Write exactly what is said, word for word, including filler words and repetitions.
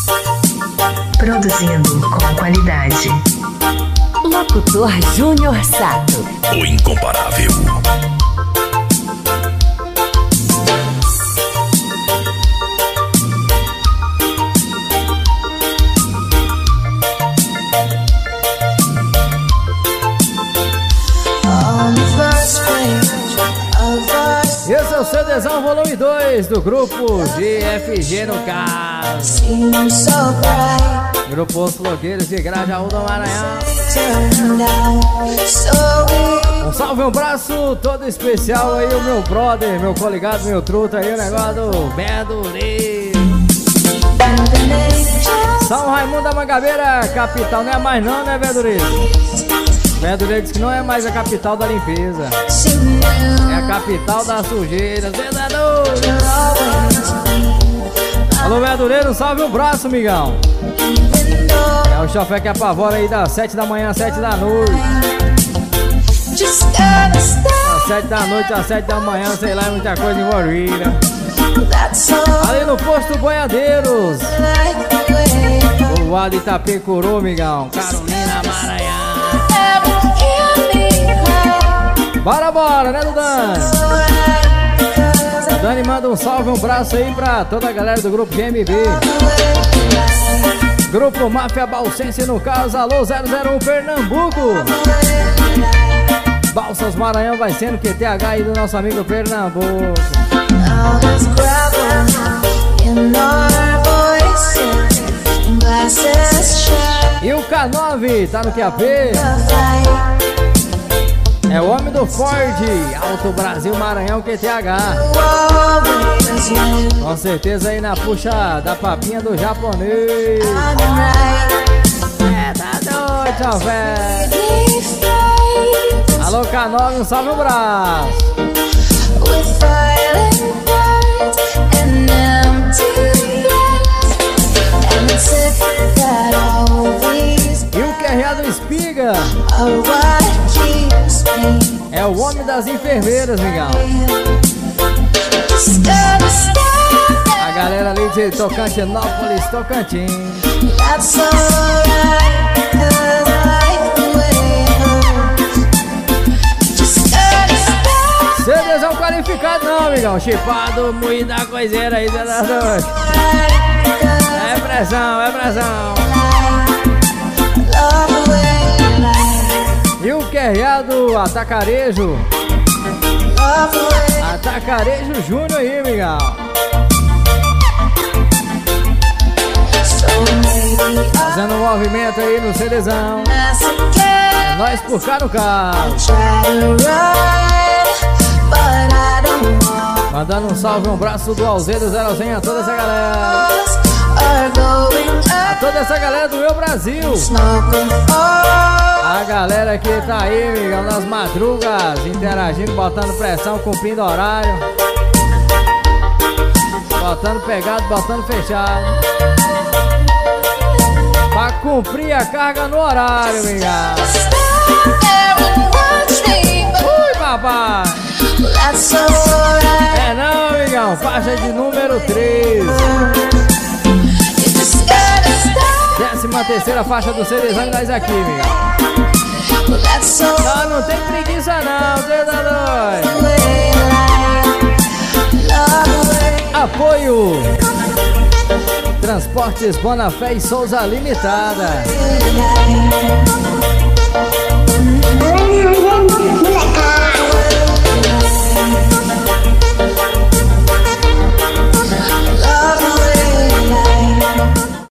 Produzindo com qualidade. Locutor Júnior Sato. O incomparável. Esse é o CDzão volume dois do grupo G F G no caso. Grupo Os Floqueiros de Grajaú do Maranhão. Um salve, um abraço todo especial aí, o meu brother, meu coligado, meu truta aí, o negócio do Bedureiro. São Raimundo da Mangabeira, capital, não é mais não, né, Bedureiro? Bedureiro diz que não é mais a capital da limpeza, é a capital da sujeira. Alô, Bedureiro, um salve, um abraço, migão. É o chofé que apavora aí das sete da manhã às sete da noite. Das sete da noite às sete da manhã, sei lá, é muita coisa envolvida. Ali no posto Boiadeiros, o Vale Itapecuru, migão, Carolina, Maranhão. Bora, bora, né, Dani? Dani manda um salve, um abraço aí pra toda a galera do grupo G M B. Grupo Máfia Balsense no caso, alô zero zero um Pernambuco. Balsas Maranhão vai sendo Q T H aí do nosso amigo Pernambuco. E o K nove tá no Q A P. É o homem do Ford, Alto Brasil, Maranhão, Q T H. Com certeza aí na puxa da papinha do japonês. É, tá doido, velho. Alô, K nove, um salve, um abraço. E o Q R A do Espiga é o homem das enfermeiras, migão. A galera ali de Tocantinópolis, Tocantins. CDzão qualificado não, migão. Chipado, muita coiseira aí dentro da noite. É pressão, é pressão. E o Q R A do Atacarejo, Atacarejo Júnior aí, migão. Fazendo um movimento aí no CDzão. É nós por cá no carro. Mandando um salve, um abraço do Alzedo zero cem a toda essa galera. A toda essa galera do meu Brasil. A galera que tá aí, migão, nas madrugas, interagindo, botando pressão, cumprindo horário. Botando pegado, botando fechado. Pra cumprir a carga no horário, migão. Ui, papai. É não, migão, faixa de número três. Décima terceira faixa do CDzão e nós aqui, migão. Não, não tem preguiça não, Deus da noite. Apoio Transportes Bonafé e Souza Limitada.